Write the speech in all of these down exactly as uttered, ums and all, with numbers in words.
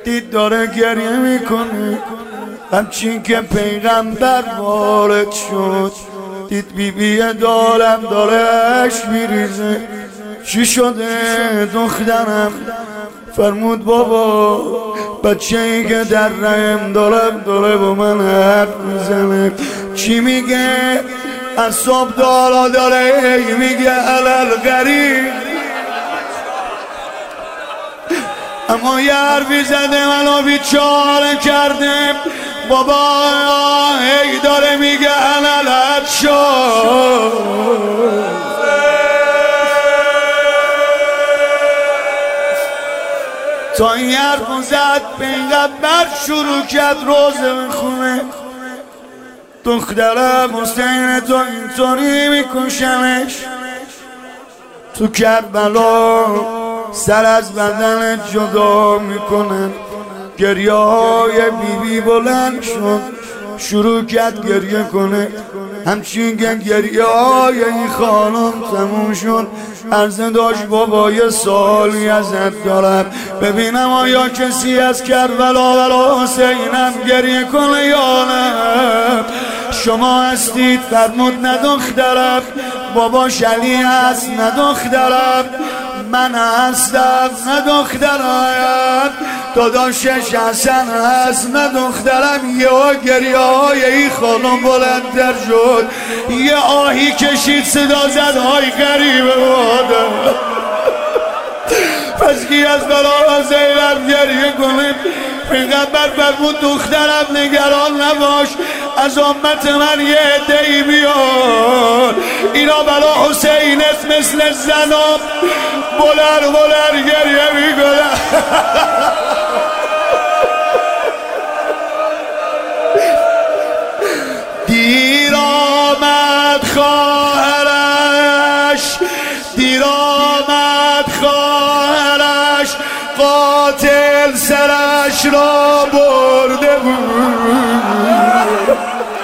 دید داره گریه میکنه، همچین که پیغمبر وارد شد دید بی بی دارم دارش میریزه. چی شده دخترم؟ فرمود بابا بچه ای که در رحم دارم داره با من حرف میزنه. چی میگه؟ اصاب دارا داره میگه علل غریب، اما یه حرفی زده منو بیچاره کرده. بابا ای داره میگه عللت شد. تا این حرفو زد پیغمبر شروع کرد روزه میخونه. دخترم حسین تو اینطوری میکشمش، تو کربلا سر از بدن جدا میکنن. گریه های بی بی بلند شد، شروع کرد گریه کنه. همچین که گریه های این خانم تموم شد عرضه داشت بابا یه سالی ازت دارم، ببینم آیا کسی از کربلا و حسینم گریه کنه یا نه. شما هستید؟ فرمود نه دخترم. بابا شلی هست؟ نه دخترم. من هستم؟ نه دخترم. داداشش حسن هست؟ نه دخترم. یه گریه های این خانم بلندتر شد، یه آهی کشید صدا زد های غریبه بوده. پس کی از بلا زیرم گریه کنه؟ پیغمبر فرمود دخترم نگران نباش، از امت من یه عده‌ای بیار، اینا بلا حسینت مثل زنم بلر بلر گریه میکنه. دیر آمد خواهرش، دیر آمد خواهرش، قاتل سرش را برده بود.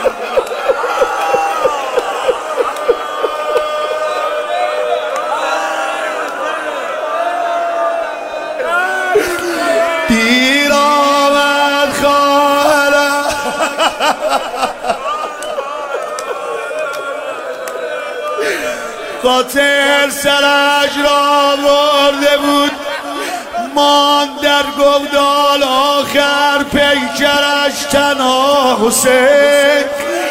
دیر آمد خواهرش، قاتل سرش را برده بود. مان در گودال آخر پیکرش تنها حسین.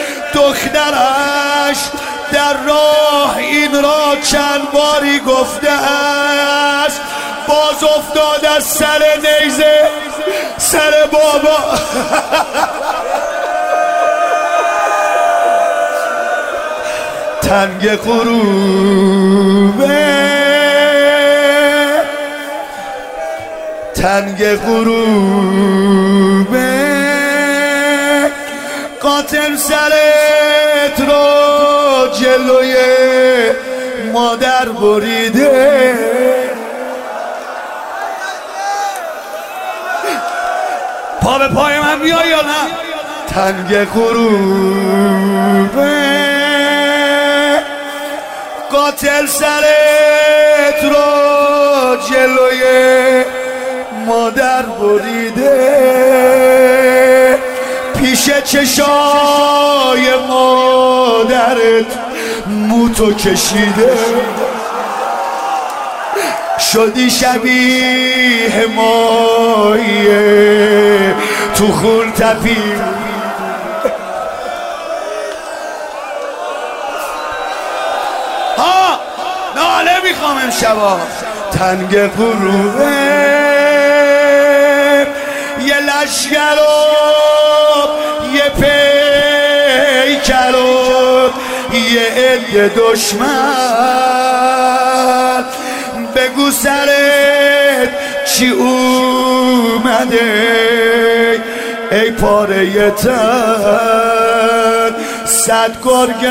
دخترش در راه این را چند باری گفته است، باز افتاد از سر نیزه سر بابا. تنگ غروبه، تنگ غروبه، قاتل سرت رو جلوی مادر بریده. پا به پای من بیای یا نه؟ تنگ غروبه، قاتل سرت رو جلوی مادر بریده. پیش چشای مادرت موتو کشیده، شدی شبیه مایه تو خون تپید. ها ناله میخوام امشبا. تنگ غروبه، یه لشگر و یه پیکر و یه عده دشمن. بگو سرت چی اومده ای پاره تن. صد گرگ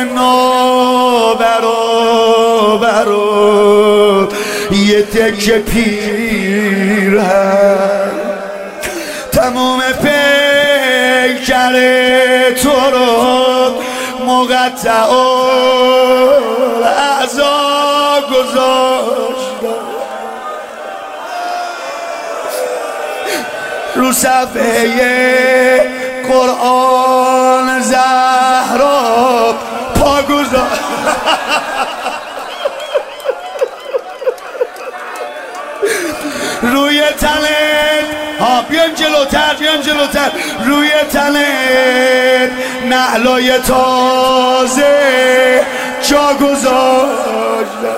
نابرابر و یه تکه پیرهن. تموم پیکر تو رو مقطع اعضا گذاشتم. رو صفحه قرآن زهرا پا گذار روی تنت ها بیان جلوتر بیان جلوتر روی تنت نعلای تازه جا گذاشتن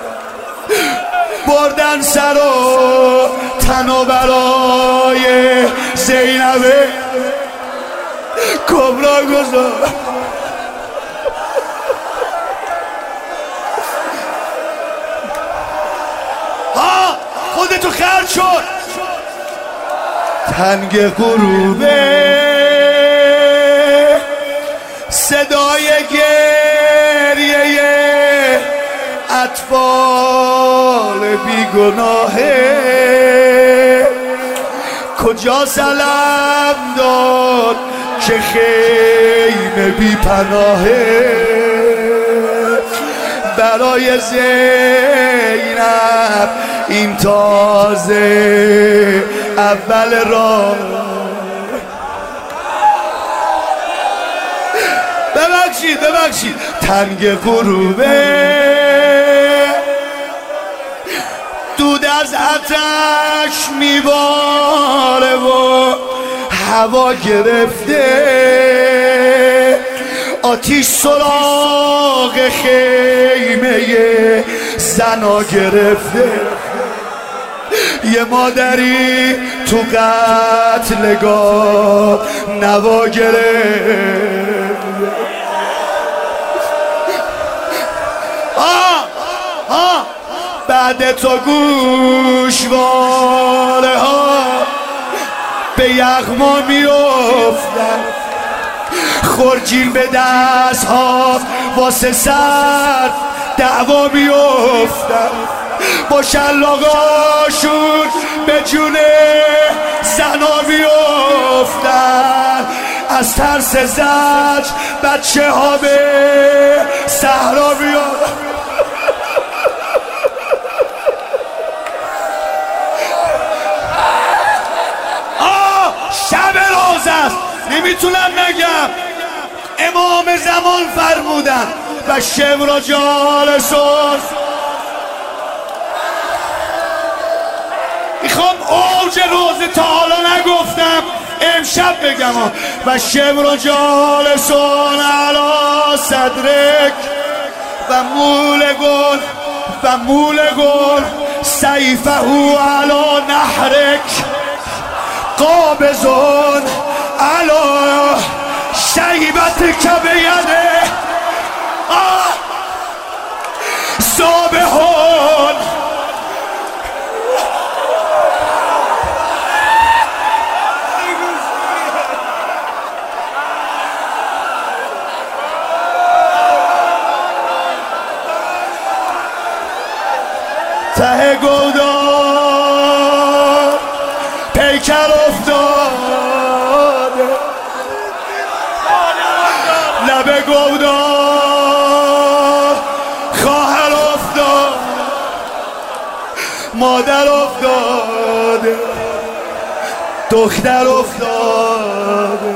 بردن سر و تن و برای زینب کبرا گذاشت ها خودتو خرد شد تنگ غروبه صدای گریه اطفال بیگناهه کجا سلام داد که خیمه بی پناهه برای زینب این تازه اول راه ببخشید ببخشید تنگ غروبه دود از آتش میباره و هوا گرفته آتیش سراغ خیمه زنا گرفته یه مادری تو قتلگاه نوا گرفته آه آه بعد تو گوشواره ها به یغما میافتن خورجین به دست ها واسه سر دعوا میافتن با شلاقاشون به جون زنا میافتن از ترس زجر بچه ها به صحرا میافتن شب روز است نمیتونم نگم امام زمان فرمودن و شبر جالسون میخوام اوج روز تا حالا نگفتم امشب بگم و شبر جالسون علی صدرک و مول گل و مول گل سیفه علی نحرک قابضون علی شیبتک بیده صابحون ته گودار پیکر افتاده لب گودار خواهر افتاد مادر افتاده دختر افتاده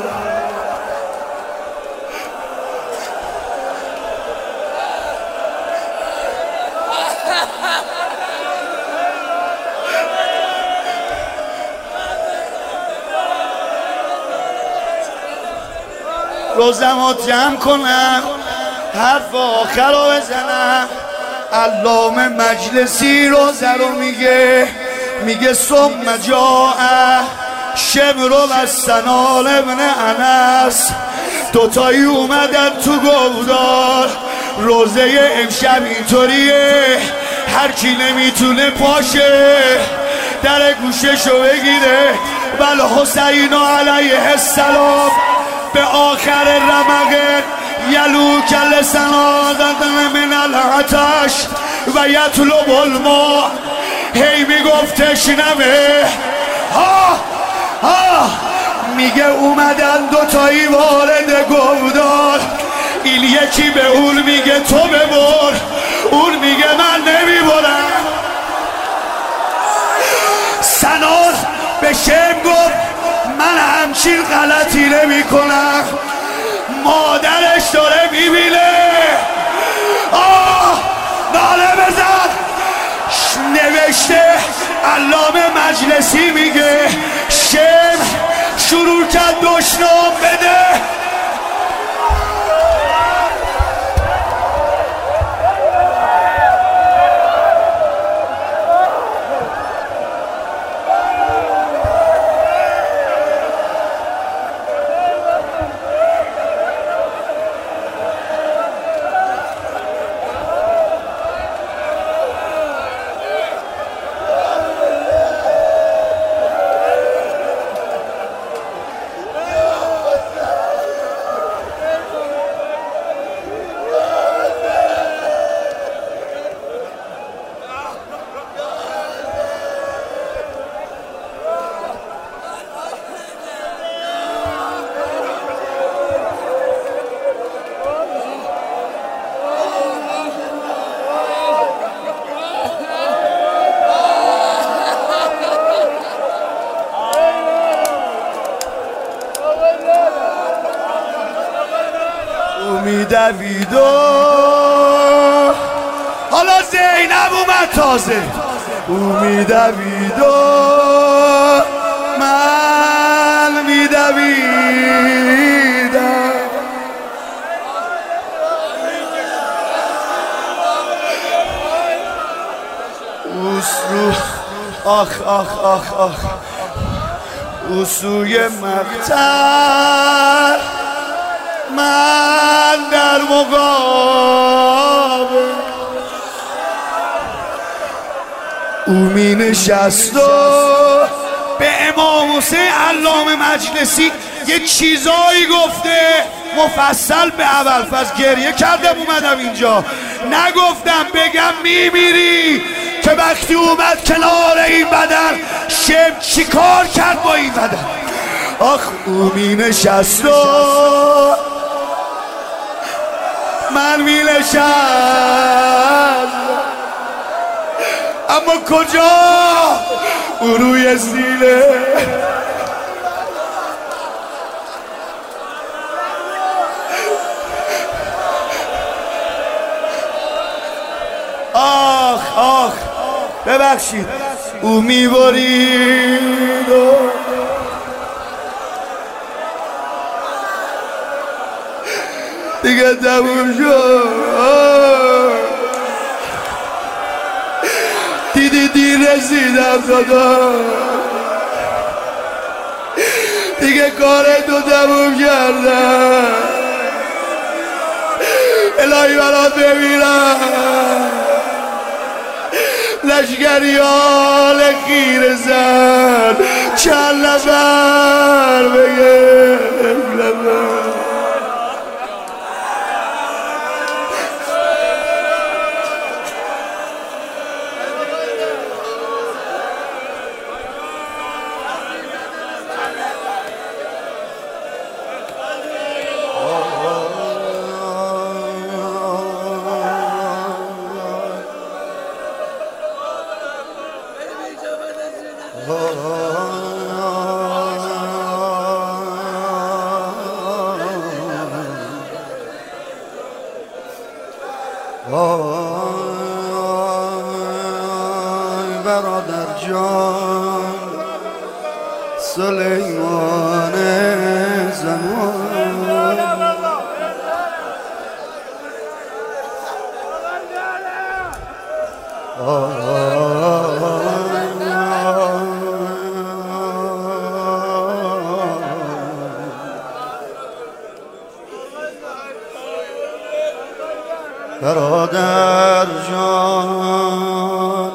روزمو جمع کنم حرف آخر رو بزنم علامه مجلسی روزه رو میگه میگه ثم جاء شمر و سنان ابن انس دوتایی اومدن تو گودار روزه امشب اینطوریه هر کی نمیتونه پاشه در گوششو بگیره بل حسین علیه السلام به آخر رمقه یلو کل سنادن من العطش و یطلب الماء هی میگفتش نمه ها ها میگه اومدن دوتایی وارد گودار این یکی به اون میگه تو ببر اون میگه من نمیبرم سنان به شم گفت مادرش داره میبینه. آه ناله بزن. نوشته علامه مجلسی میگه شم شروع کرد دشنام بده. میدویدو حالا زینب اومد تازه. او میدویدو من میدویدم. اسرو آخ آخ آخ آخ او سوی مقتل من در مقابل او می نشست و به امام حسین علامه مجلسی یه چیزایی گفته مفصل. به اولفضل گریه کردم اومدم اینجا، نگفتم بگم میمیری که وقتی اومد کنار این بدن شم چی کار کرد با این بدن. آخ او می نشست و من می نشست، اما کجا او روی زیله. آخ آخ ببخشید او می برید و دیگه تموم شد. دیدی دیر رسیدم دادا، دیگه کار تو تموم کردم. الهی برات بمیرم. لشکریان خیره زن چند نفر بگه نفر. برادر جان سلیمان زمان برادر جان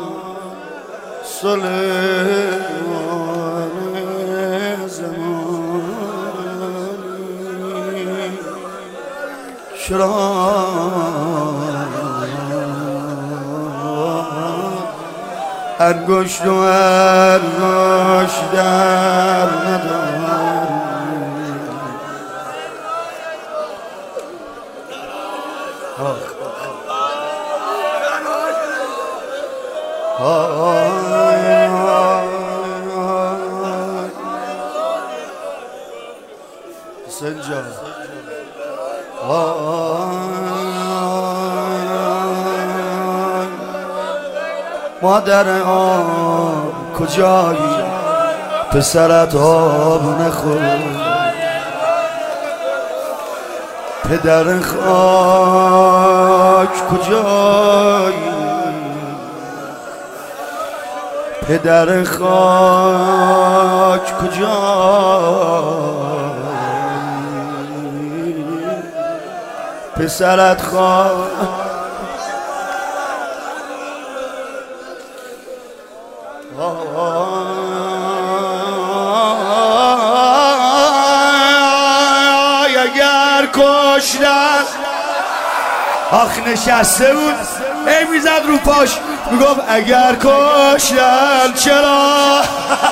سلیمان زمانی چرا انگشت و انگشت در نداری. حسین جان مادر آب کجایی پسرت آب نخور پدر خاک کجایی پدر خاک کجایی پسرت خاک اگر کشتن آخ نشسته بود ای میزد رو پاش میگفت اگر کشتن چرا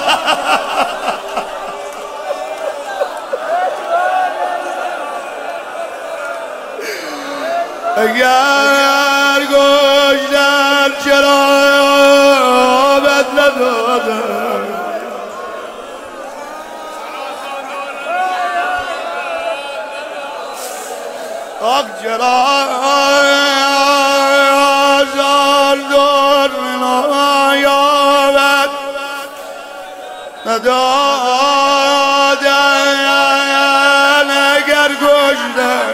اگر کشتن چرا بد ندادن آق چرا زار دور نایابد ندادن اگر کشتن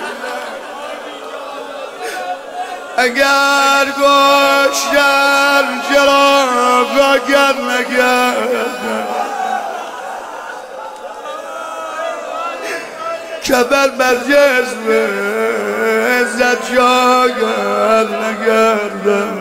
اگر کشتن چرا اگر نگردن کبر بر جسم عزت شاگر نگردن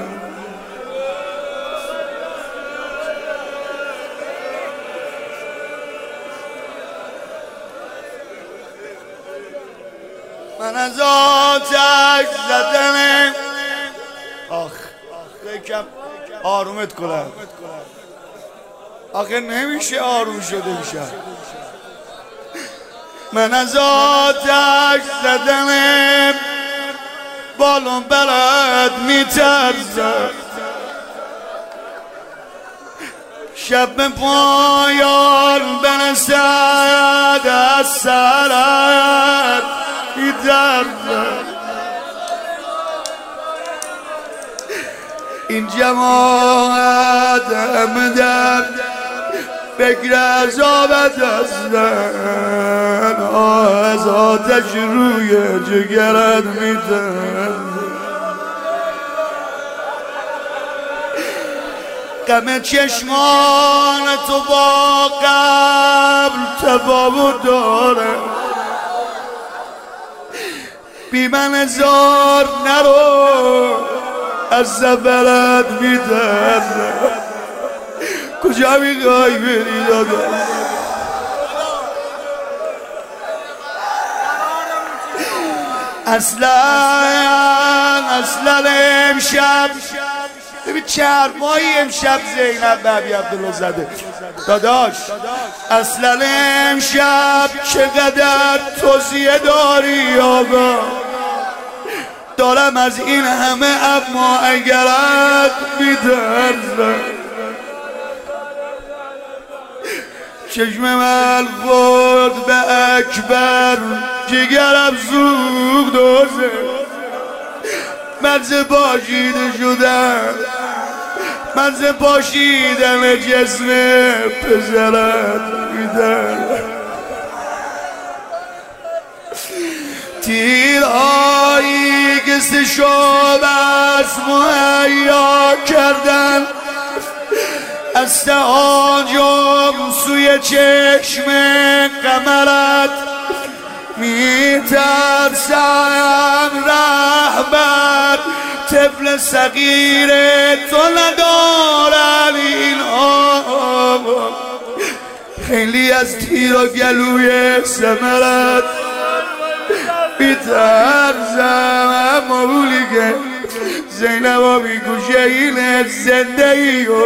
من از آتش زدنه آخ یکم آرومت کنم آخه نمیشه آروم شده میشه من از آتش زدنه بالون بلد میترزم شب پایان بنسد از سرت میترزم این جماعت همه در فکر عذابت هستن از آتش روی جگرت میتن غم چشمان تو با قبل تفاوت داره بی من هزار نرو از سفرت میتن کجا میخوای بری دادا اصلا اصلا امشب ببین چرمایی امشب زینب به ابی عبدالله زده داداش اصلا امشب چقدر توصیه داری آقا دارم از این همه اما اگرت میترسم چشم من خود به اکبر جگرم زوگ دوزه من پاشیده شدم من پاشیدم جسم پسرت میدم تیرهایی که سشاب از مهیا کردن از تهاجم سوی چشم قمرت میترسم رهبر طفل صغیر تو ندارن این آب خیلی از تیر و گلوی ثمرت میترسم اما بولی که زینبا میگوشه این زنده ای و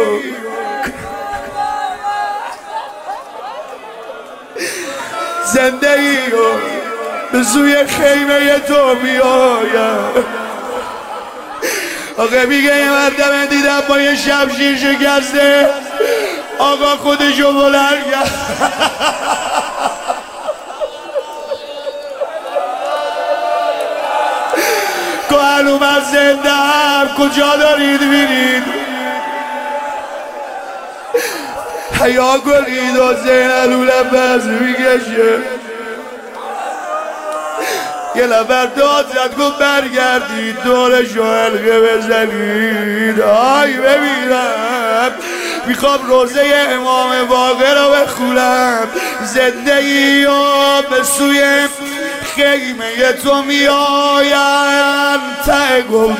زنده ای و به سوی خیمه تو میایم آقا میگه یه مردم دیدم با یه شمشیر شکسته آقا خودشو بلند کرد زندم کجا دارید میرید؟ حیا کنید حسین علولم بز میگشه یه نفر داد زد گفت برگردید دورشو حلقه بزنید. آی ببینم میخوام روزه امام باقر رو بخونم. زندگی و به سوی خیمه تو میآیم ته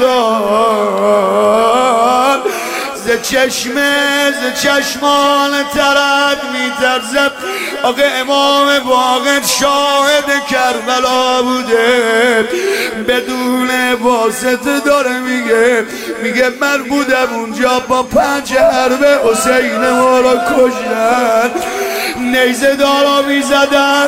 گلدان ز چشمه ز چشمان ترد میترزم. آقا امام باقر شاهد کربلا بوده بدون واسطه داره میگه میگه من بودم اونجا با پنج حربه حسین ما را کشتن نیزه دارا میزدن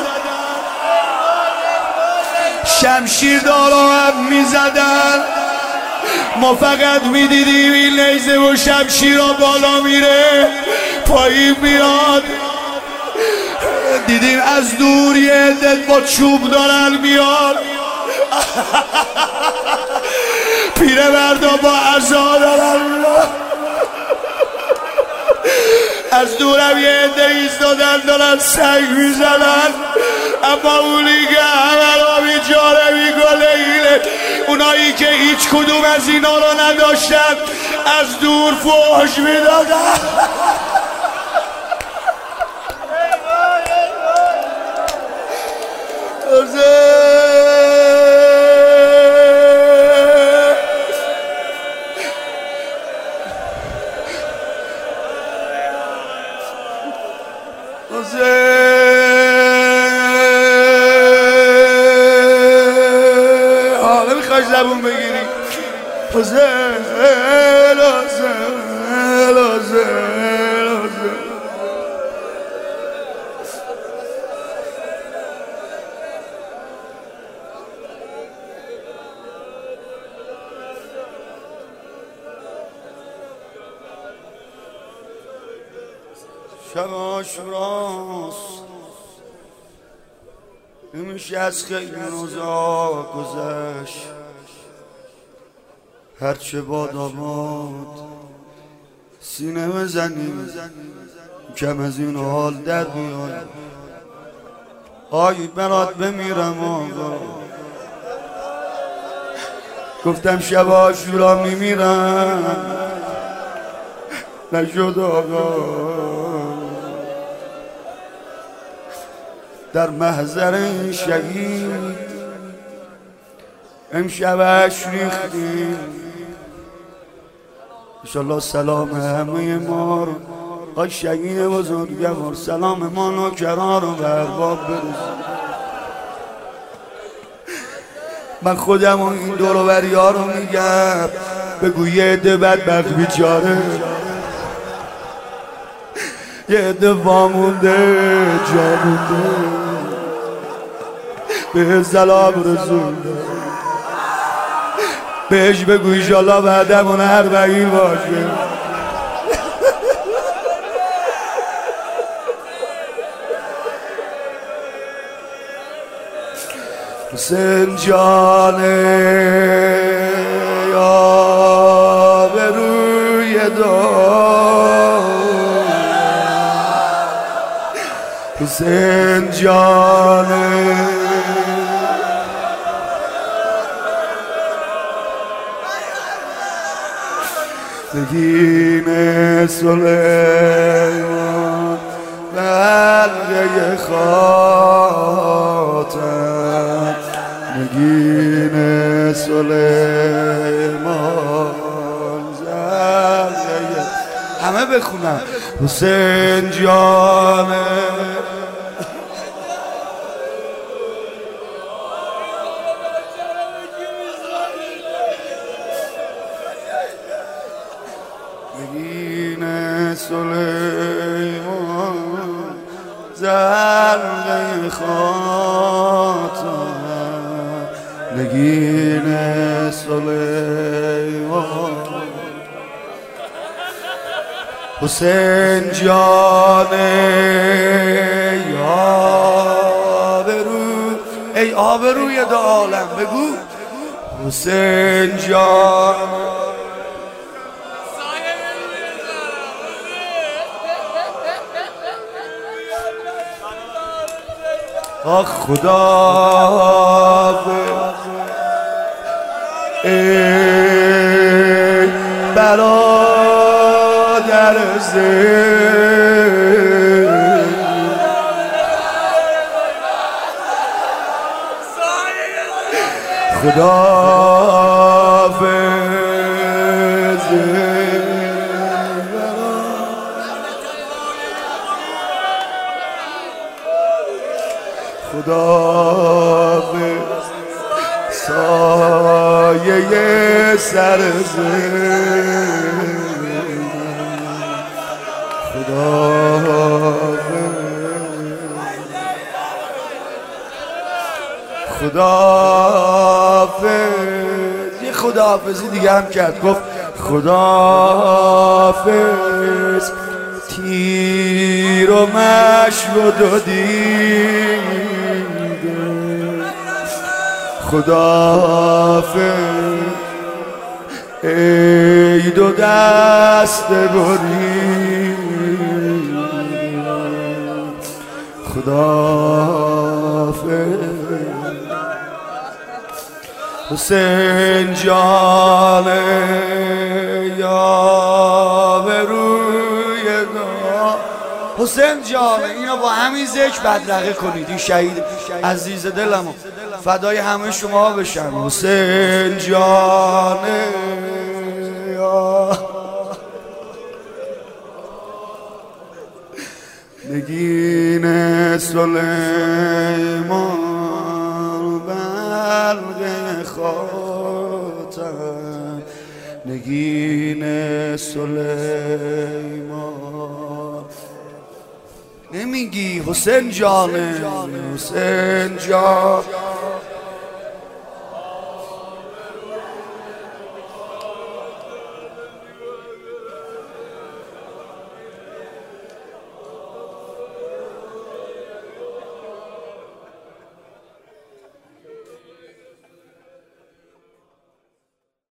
شمشیر دارا هم میزدن ما فقط میدیدیم این نیزه و شمشیر را بالا میره پایین میاد دیدیم از دور یه عدت با چوب دارن میاد پیره مردا با عصا دارن میاد از دورم یه عده ایستادن دارن سنگ میزنن اما اونی که همه را بیچاره میکنه اینه اونایی که هیچ کدوم از اینا رو نداشتن از دور فحش میدادن. حالا میخوای زبون بگیری حسین حسین حسین شب عاشوراست نمیشه از خیلی روزا گذشت هرچه باد آباد سینه بزنیم کم از این حال در بیاد. آی برات بمیرم آقا گفتم شب عاشورا میمیرم نشد آقا در محضر شهید امشبش ریختیم انشالله سلام همه ما رو آی شهید بزرگوار سلام ما نوکران رو به ارباب برسید. من خودم و این دور و بریا رو میگم بگو یه عده بدبخت بیچاره یه عده وامونده جا مونده به سلام رسول بهش بگو ایشالله بعدمون اربعین باشه. حسین جانه یا به روی دار حسین جانه نگین سلیمان بلغه خاتم نگین سلیمان زلغه همه بخونم حسین جانه نگین سلیمان زرق خاتم نگین سلیمان حسین جانه یا برو ای آبروی دو عالم بگو حسین جان آخ خدا ای برادر زین خدا خدا به سایه سر زین خدا به خداحافظ یه خداحافظی دیگه هم کرد گفت خداحافظ تیر و مشو دادی خداحافظ ای دو دست بری خداحافظ حسین جان یا به روی دا حسین جان اینو با همین ذکر بدرقه کنید این شهید عزیز دلمو فدای همه شما بشم حسین جان یا نگین سلیمان برق خاتم نگین سلیمان نمیگی حسین جان حسین جان